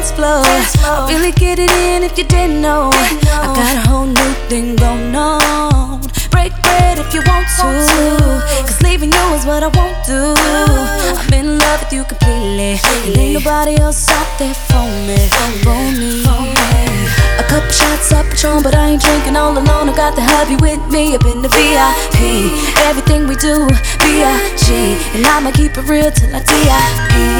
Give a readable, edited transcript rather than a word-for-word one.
dance floor. I really get it in if you didn't know. I got a whole new thing going on. Break bread if you want to, cause leaving you is what I won't do. I'm in love with you completely, and ain't nobody else out there for me. A couple shots of Patron, but I ain't drinking all alone. I got the hubby with me up in the VIP. Everything we do, B.I.G. And I'ma keep it real till I D.I.P.